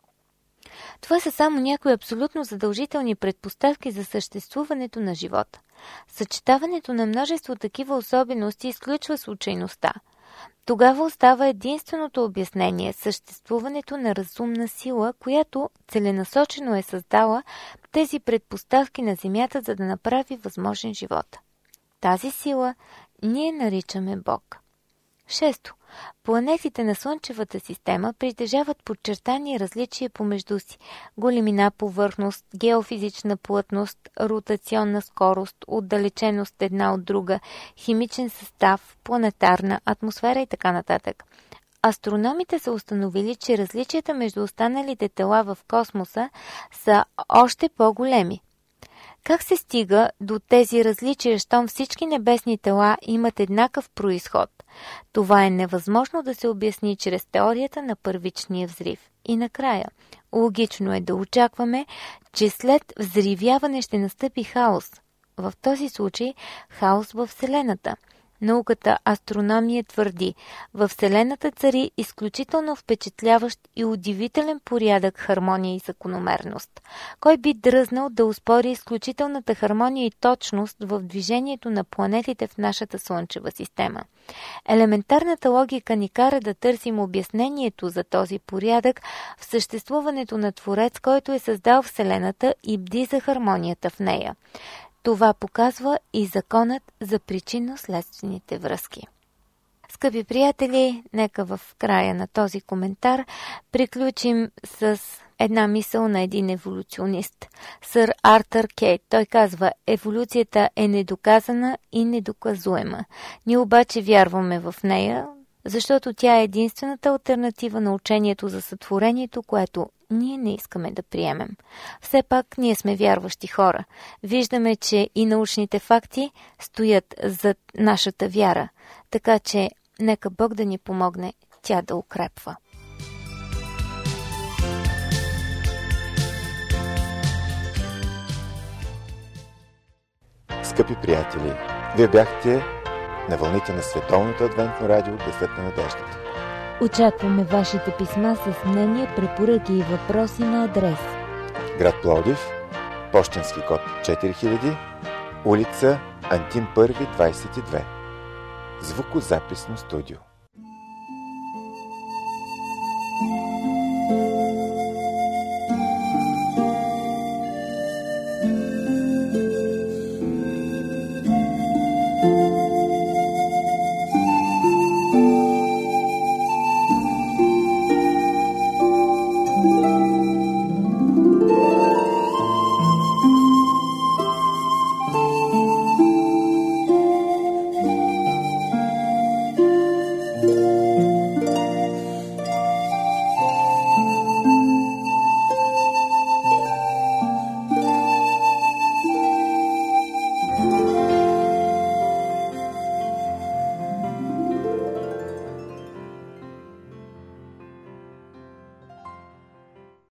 S3: Това са само някои абсолютно задължителни предпоставки за съществуването на живота. Съчетаването на множество такива особености изключва случайността. Тогава остава единственото обяснение – съществуването на разумна сила, която целенасочено е създала тези предпоставки на Земята, за да направи възможен живота. Тази сила ние наричаме Бог. Шесто. Планетите на Слънчевата система притежават подчертани различия помежду си – големина, повърхност, геофизична плътност, ротационна скорост, отдалеченост една от друга, химичен състав, планетарна атмосфера и така нататък. Астрономите са установили, че различията между останалите тела в космоса са още по-големи. Как се стига до тези различия, щом всички небесни тела имат еднакъв произход? Това е невъзможно да се обясни чрез теорията на първичния взрив. И накрая, логично е да очакваме, че след взривяване ще настъпи хаос. В този случай хаос във Вселената. Науката астрономия твърди, във Вселената цари изключително впечатляващ и удивителен порядък, хармония и закономерност. Кой би дръзнал да оспори изключителната хармония и точност в движението на планетите в нашата Слънчева система? Елементарната логика ни кара да търсим обяснението за този порядък в съществуването на Творец, който е създал Вселената и бди за хармонията в нея. Това показва и законът за причинно-следствените връзки. Скъпи приятели, нека в края на този коментар приключим с една мисъл на един еволюционист. Сър Артър Кейт. Той казва: еволюцията е недоказана и недоказуема. Ние обаче вярваме в нея, защото тя е единствената алтернатива на учението за сътворението, което ние не искаме да приемем. Все пак ние сме вярващи хора. Виждаме, че и научните факти стоят зад нашата вяра, така че нека Бог да ни помогне тя да укрепва.
S1: Скъпи приятели, вие бяхте на вълните на Световното адвентно радио Гласът на надеждата.
S2: Очакваме вашите писма с мнения, препоръки и въпроси на адрес:
S1: град Пловдив, пощенски код 4000, улица Антим 1, 22. Звукозаписно студио.